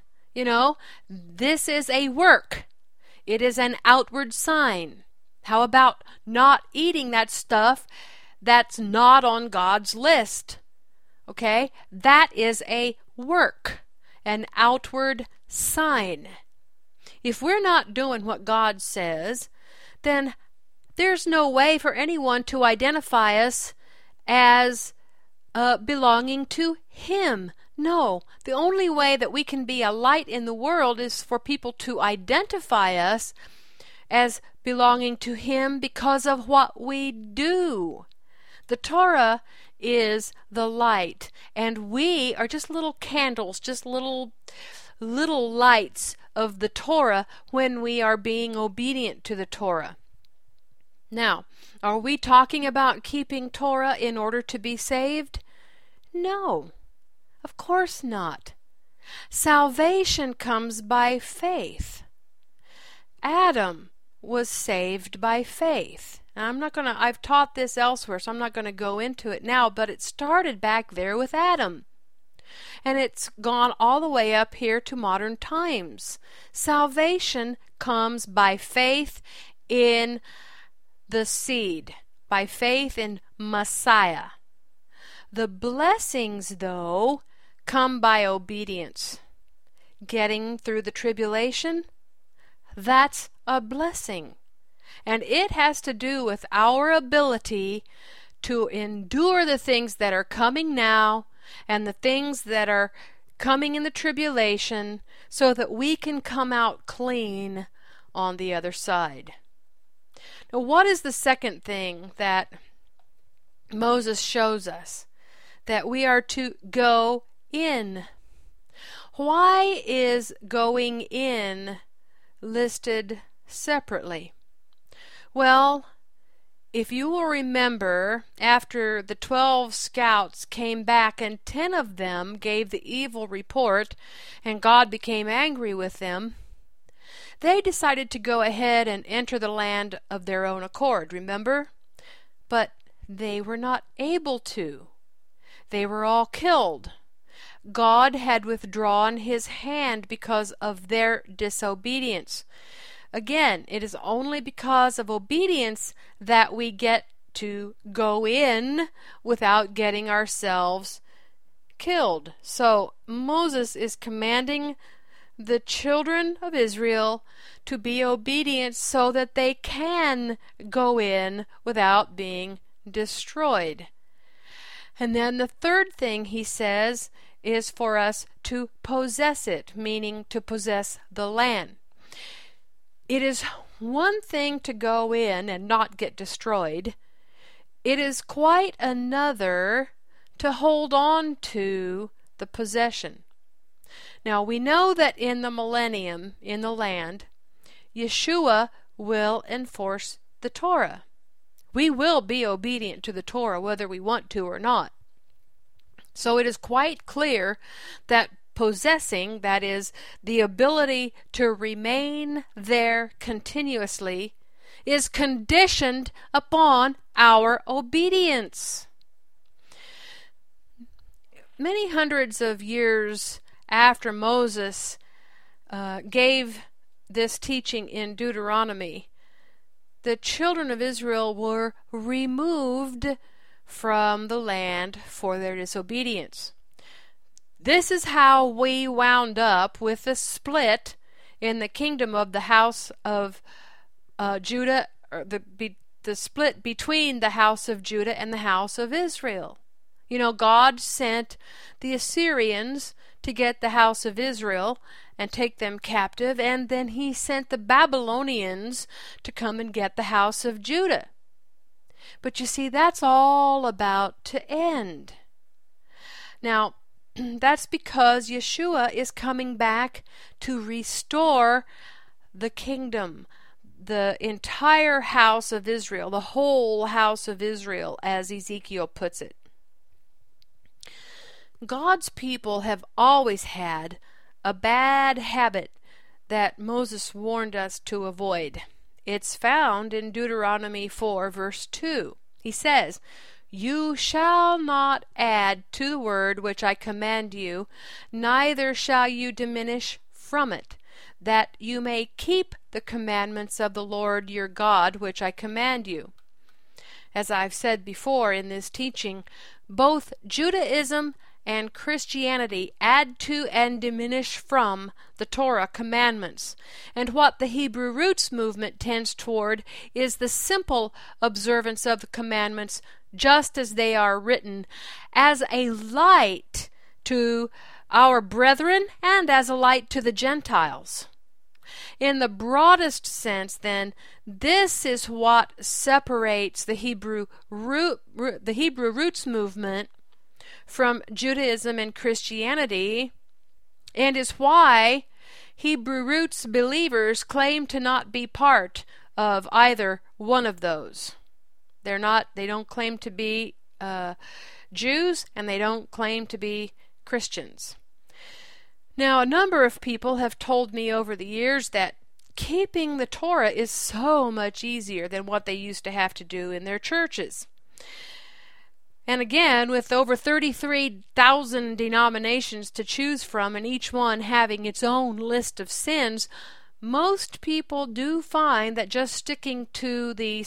A: This is a work. It is an outward sign. How about not eating that stuff that's not on God's list? Okay? That is a work, an outward sign. If we're not doing what God says, then there's no way for anyone to identify us as belonging to him. No, the only way that we can be a light in the world is for people to identify us as belonging to him because of what we do. The Torah is the light, and we are just little candles, just little lights of the Torah when we are being obedient to the Torah. Now, are we talking about keeping Torah in order to be saved? No. Of course not. Salvation comes by faith. Adam was saved by faith. And I've taught this elsewhere, so I'm not going to go into it now, but it started back there with Adam. And it's gone all the way up here to modern times. Salvation comes by faith in the seed, by faith in Messiah. The blessings, though, come by obedience. Getting through the tribulation, that's a blessing. And it has to do with our ability to endure the things that are coming now and the things that are coming in the tribulation so that we can come out clean on the other side. Now, what is the second thing that Moses shows us? That we are to go in. Why is going in listed separately? Well, if you will remember, after the 12 scouts came back and 10 of them gave the evil report and God became angry with them, they decided to go ahead and enter the land of their own accord, remember? But they were not able to. They were all killed. God had withdrawn his hand because of their disobedience. Again, it is only because of obedience that we get to go in without getting ourselves killed. So Moses is commanding the children of Israel to be obedient so that they can go in without being destroyed. And then the third thing he says is for us to possess it, meaning to possess the land. It is one thing to go in and not get destroyed. It is quite another to hold on to the possession. Now we know that in the millennium, in the land, Yeshua will enforce the Torah. We will be obedient to the Torah whether we want to or not. So it is quite clear that possessing, that is, the ability to remain there continuously, is conditioned upon our obedience. Many hundreds of years after Moses gave this teaching in Deuteronomy, the children of Israel were removed from the land for their disobedience. This is how we wound up with the split in the kingdom of the house of Judah, or the split between the house of Judah and the house of Israel. You know, God sent the Assyrians to get the house of Israel and take them captive, and then he sent the Babylonians to come and get the house of Judah. But you see, that's all about to end. Now, that's because Yeshua is coming back to restore the kingdom, the entire house of Israel, the whole house of Israel, as Ezekiel puts it. God's people have always had a bad habit that Moses warned us to avoid. It's found in Deuteronomy 4, verse 2. He says, "You shall not add to the word which I command you, neither shall you diminish from it, that you may keep the commandments of the Lord your God which I command you." As I've said before in this teaching, both Judaism and Christianity add to and diminish from the Torah commandments. And what the Hebrew Roots movement tends toward is the simple observance of the commandments just as they are written, as a light to our brethren and as a light to the Gentiles. In the broadest sense, then, this is what separates the Hebrew Roots movement from Judaism and Christianity, and is why Hebrew Roots believers claim to not be part of either one of those. They don't claim to be Jews, and they don't claim to be Christians. Now, a number of people have told me over the years that keeping the Torah is so much easier than what they used to have to do in their churches. And again, with over 33,000 denominations to choose from, and each one having its own list of sins, most people do find that just sticking to the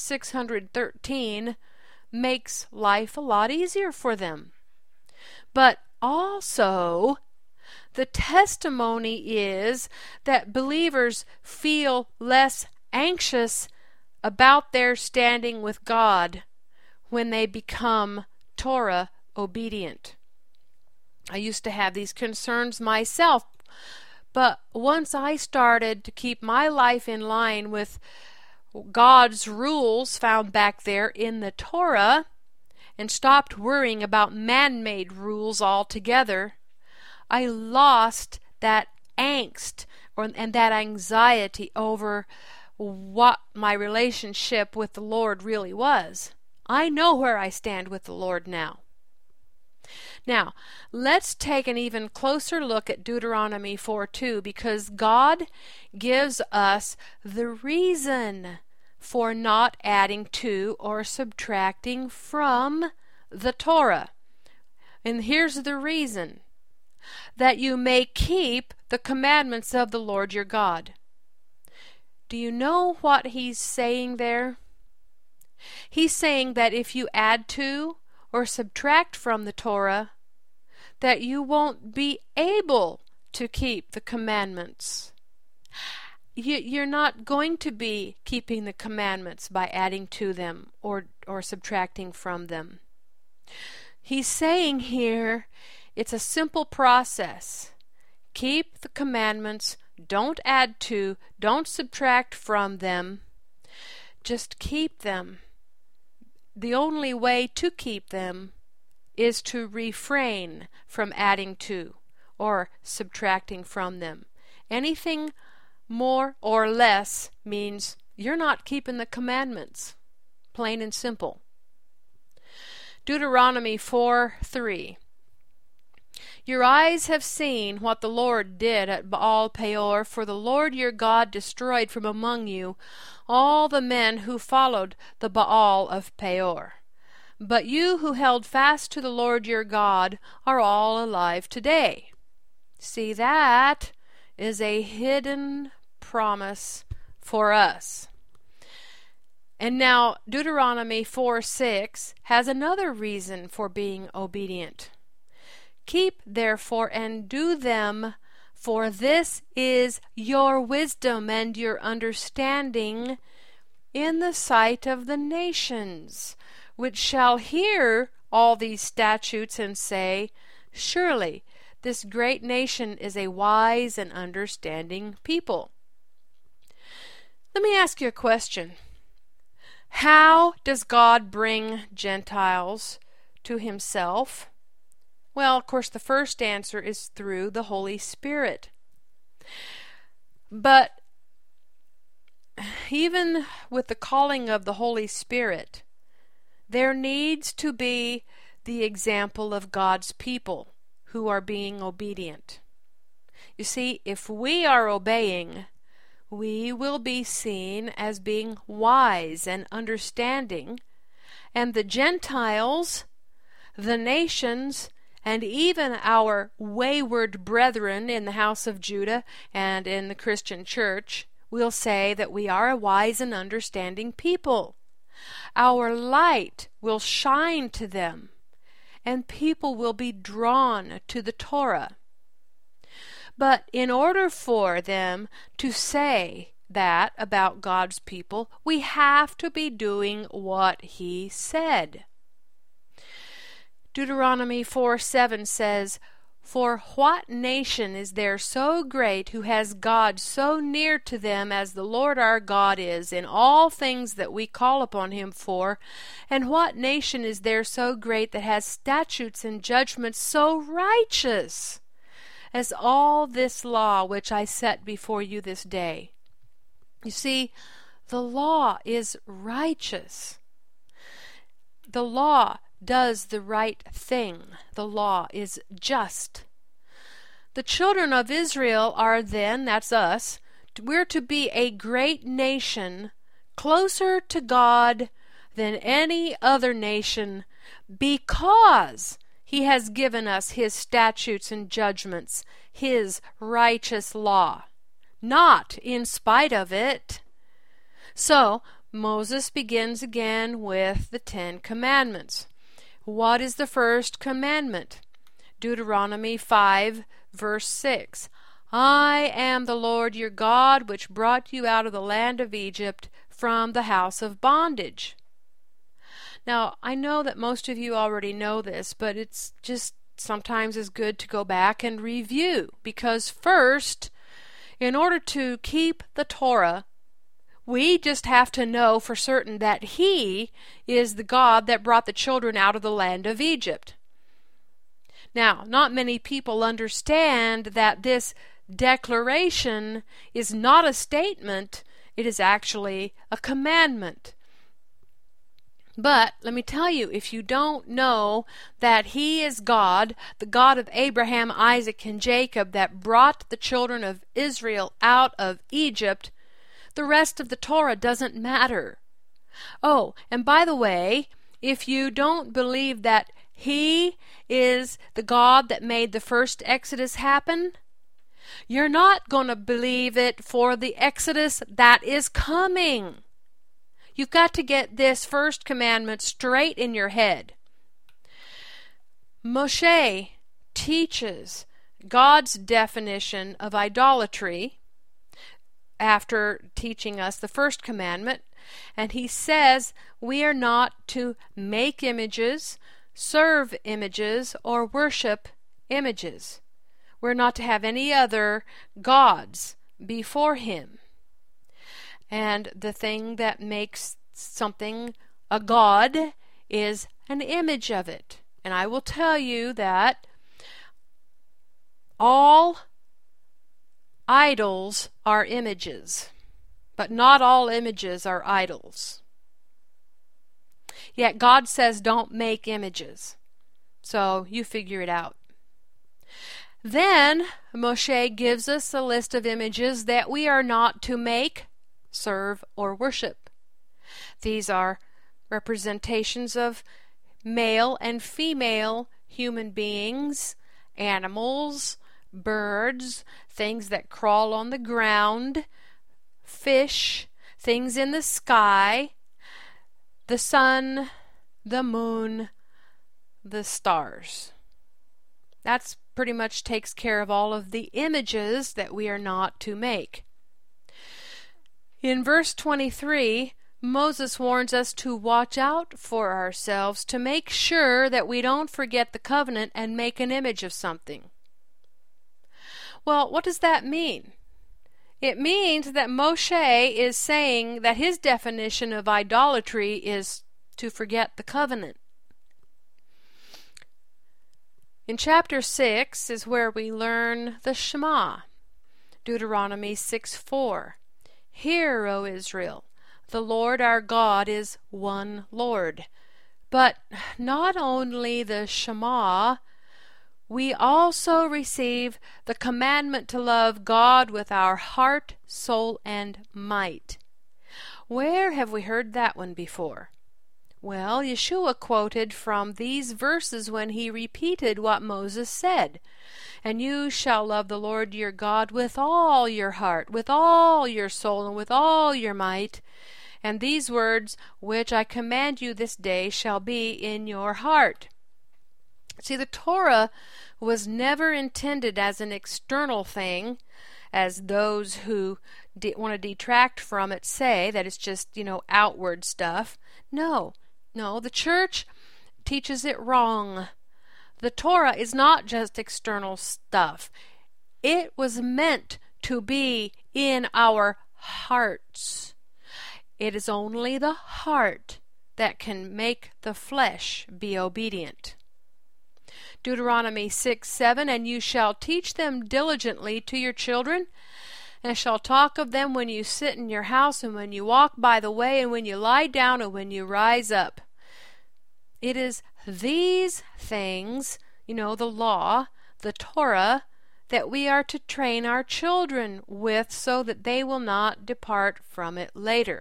A: 613 makes life a lot easier for them. But also, the testimony is that believers feel less anxious about their standing with God when they become Torah obedient. I used to have these concerns myself, but once I started to keep my life in line with God's rules found back there in the Torah and stopped worrying about man-made rules altogether, I lost that angst and that anxiety over what my relationship with the Lord really was. I know where I stand with the Lord now. Now, let's take an even closer look at Deuteronomy 4:2, because God gives us the reason for not adding to or subtracting from the Torah. And here's the reason: that you may keep the commandments of the Lord your God. Do you know what he's saying there? He's saying that if you add to or subtract from the Torah, that you won't be able to keep the commandments. You're not going to be keeping the commandments by adding to them or subtracting from them. He's saying here it's a simple process. Keep the commandments, don't add to, don't subtract from them. Just keep them. The only way to keep them is to refrain from adding to or subtracting from them. Anything more or less means you're not keeping the commandments. Plain and simple. Deuteronomy 4:3. Your eyes have seen what the Lord did at Baal Peor, for the Lord your God destroyed from among you all the men who followed the Baal of Peor. But you who held fast to the Lord your God are all alive today. See, that is a hidden promise for us. And now Deuteronomy 4:6 has another reason for being obedient. Keep therefore and do them, for this is your wisdom and your understanding in the sight of the nations, which shall hear all these statutes and say, surely this great nation is a wise and understanding people. Let me ask you a question. How does God bring Gentiles to himself? Well, of course, the first answer is through the Holy Spirit. But even with the calling of the Holy Spirit, there needs to be the example of God's people who are being obedient. You see, if we are obeying, we will be seen as being wise and understanding, and the Gentiles, the nations, and even our wayward brethren in the house of Judah and in the Christian church will say that we are a wise and understanding people. Our light will shine to them, and people will be drawn to the Torah. But in order for them to say that about God's people, we have to be doing what He said. Deuteronomy 4:7 says, for what nation is there so great who has God so near to them as the Lord our God is in all things that we call upon him for? And what nation is there so great that has statutes and judgments so righteous as all this law which I set before you this day? You see, the law is righteous. The law does the right thing. The law is just. The children of Israel are then, that's us, we're to be a great nation, closer to God than any other nation, because He has given us His statutes and judgments, His righteous law, not in spite of it. So, Moses begins again with the 10 Commandments. What is the first commandment? Deuteronomy 5, verse 6. I am the Lord your God, which brought you out of the land of Egypt from the house of bondage. Now, I know that most of you already know this, but it's just sometimes is good to go back and review, because first, in order to keep the Torah, we just have to know for certain that He is the God that brought the children out of the land of Egypt. Now, not many people understand that this declaration is not a statement, it is actually a commandment. But let me tell you, if you don't know that He is God, the God of Abraham, Isaac, and Jacob, that brought the children of Israel out of Egypt, the rest of the Torah doesn't matter. Oh, and by the way, if you don't believe that He is the God that made the first Exodus happen, you're not going to believe it for the Exodus that is coming. You've got to get this first commandment straight in your head. Moshe teaches God's definition of idolatry after teaching us the first commandment, and he says we are not to make images, serve images, or worship images. We're not to have any other gods before him. And the thing that makes something a god is an image of it. And I will tell you that all idols are images, but not all images are idols. Yet God says don't make images. So you figure it out. Then Moshe gives us a list of images that we are not to make, serve, or worship. These are representations of male and female human beings, animals, birds, things that crawl on the ground, fish, things in the sky, the sun, the moon, the stars. That's pretty much takes care of all of the images that we are not to make. In verse 23, Moses warns us to watch out for ourselves to make sure that we don't forget the covenant and make an image of something. Well, what does that mean? It means that Moshe is saying that his definition of idolatry is to forget the covenant. In chapter 6 is where we learn the Shema, Deuteronomy 6:4. Hear, O Israel, the Lord our God is one Lord. But not only the Shema, we also receive the commandment to love God with our heart, soul, and might. Where have we heard that one before? Well, Yeshua quoted from these verses when he repeated what Moses said. And you shall love the Lord your God with all your heart, with all your soul, and with all your might. And these words which I command you this day shall be in your heart. See, the Torah was never intended as an external thing, as those who want to detract from it say, that it's just, outward stuff. No, the church teaches it wrong. The Torah is not just external stuff. It was meant to be in our hearts. It is only the heart that can make the flesh be obedient. Deuteronomy 6:7, and you shall teach them diligently to your children, and shall talk of them when you sit in your house, and when you walk by the way, and when you lie down, and when you rise up. It is these things, the law, the Torah, that we are to train our children with so that they will not depart from it later.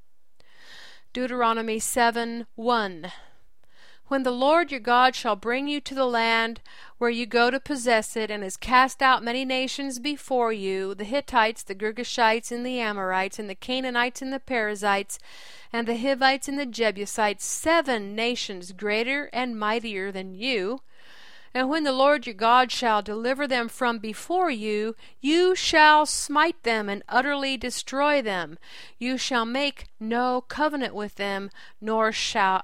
A: Deuteronomy 7:1. When the Lord your God shall bring you to the land where you go to possess it, and has cast out many nations before you, the Hittites, the Girgashites, and the Amorites, and the Canaanites, and the Perizzites, and the Hivites, and the Jebusites, 7 nations greater and mightier than you, and when the Lord your God shall deliver them from before you, you shall smite them and utterly destroy them. You shall make no covenant with them, nor show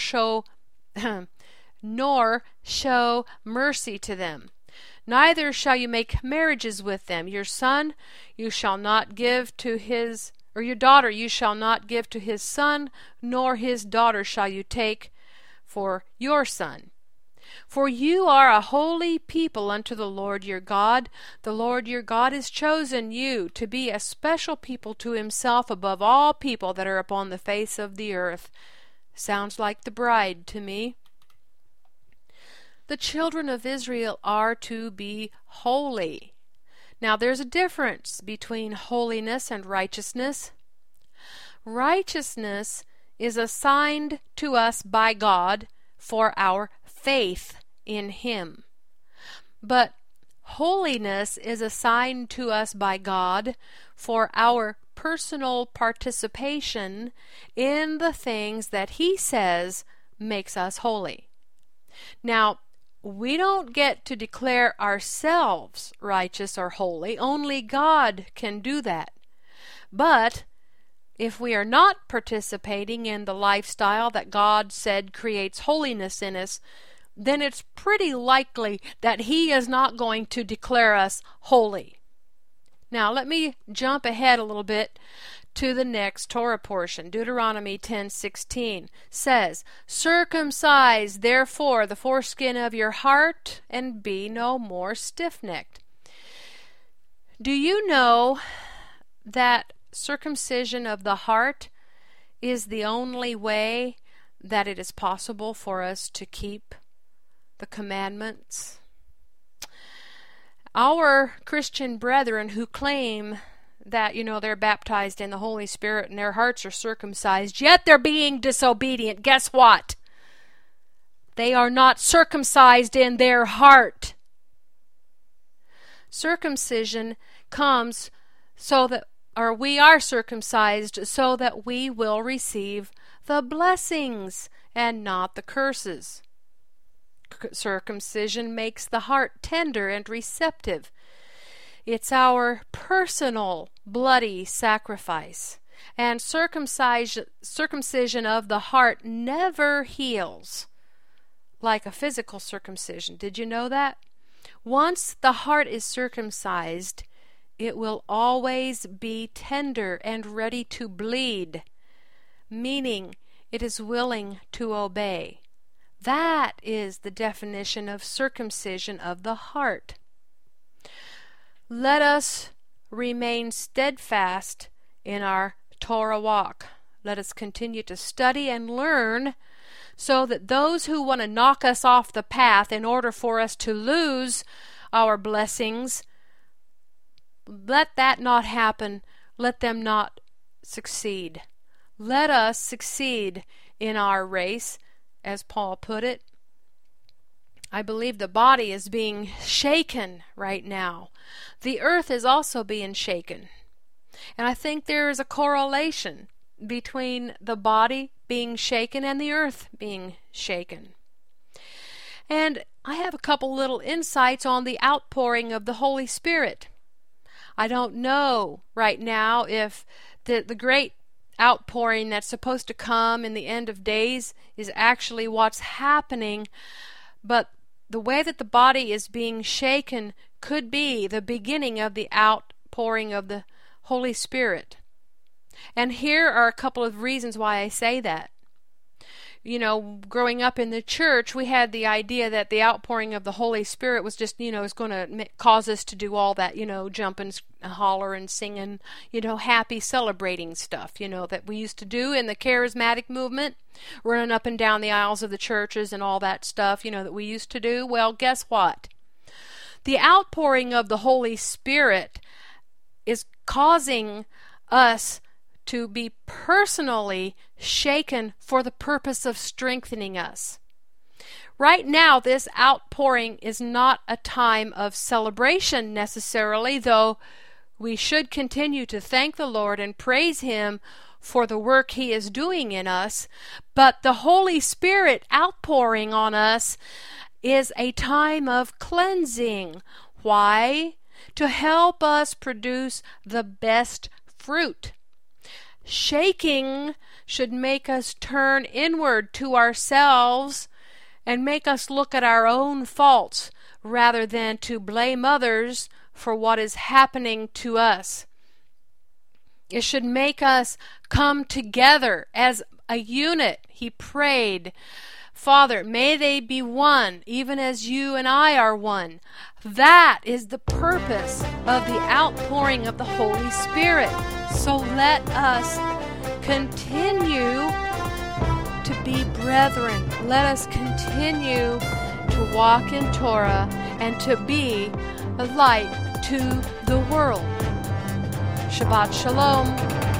A: mercy to them. Neither shall you make marriages with them. Your son you shall not give to his, or your daughter you shall not give to his son, nor his daughter shall you take for your son. For you are a holy people unto the Lord your God. The Lord your God has chosen you to be a special people to himself above all people that are upon the face of the earth. Sounds like the bride to me. The children of Israel are to be holy. Now there's a difference between holiness and righteousness. Righteousness is assigned to us by God for our faith in Him. But holiness is assigned to us by God for our personal participation in the things that He says makes us holy. Now, we don't get to declare ourselves righteous or holy. Only God can do that. But if we are not participating in the lifestyle that God said creates holiness in us, then it's pretty likely that He is not going to declare us holy. Now let me jump ahead a little bit to the next Torah portion. Deuteronomy 10:16 says, "Circumcise therefore the foreskin of your heart, and be no more stiff-necked." Do you know that circumcision of the heart is the only way that it is possible for us to keep the commandments? Our Christian brethren who claim that, they're baptized in the Holy Spirit and their hearts are circumcised, yet they're being disobedient. Guess what? They are not circumcised in their heart. Circumcision comes we are circumcised so that we will receive the blessings and not the curses. Circumcision makes the heart tender and receptive. It's our personal bloody sacrifice. And circumcision of the heart never heals like a physical circumcision. Did you know that? Once the heart is circumcised, it will always be tender and ready to bleed, meaning it is willing to obey. That is the definition of circumcision of the heart. Let us remain steadfast in our Torah walk. Let us continue to study and learn so that those who want to knock us off the path in order for us to lose our blessings, let that not happen. Let them not succeed. Let us succeed in our race, as Paul put it. I believe the body is being shaken right now. The earth is also being shaken. And I think there is a correlation between the body being shaken and the earth being shaken. And I have a couple little insights on the outpouring of the Holy Spirit. I don't know right now if the great outpouring that's supposed to come in the end of days is actually what's happening, but the way that the body is being shaken could be the beginning of the outpouring of the Holy Spirit. And here are a couple of reasons why I say that. Growing up in the church, we had the idea that the outpouring of the Holy Spirit was just, is going to cause us to do all that, jump and holler and sing and, happy celebrating stuff, that we used to do in the charismatic movement, running up and down the aisles of the churches and all that stuff, that we used to do. Well, guess what? The outpouring of the Holy Spirit is causing us to be personally shaken for the purpose of strengthening us. Right now, this outpouring is not a time of celebration necessarily, though we should continue to thank the Lord and praise Him for the work He is doing in us. But the Holy Spirit outpouring on us is a time of cleansing. Why? To help us produce the best fruit. Shaking should make us turn inward to ourselves and make us look at our own faults rather than to blame others for what is happening to us. It should make us come together as a unit. He prayed, "Father, may they be one, even as you and I are one." That is the purpose of the outpouring of the Holy Spirit. So let us continue to be brethren. Let us continue to walk in Torah and to be a light to the world. Shabbat Shalom.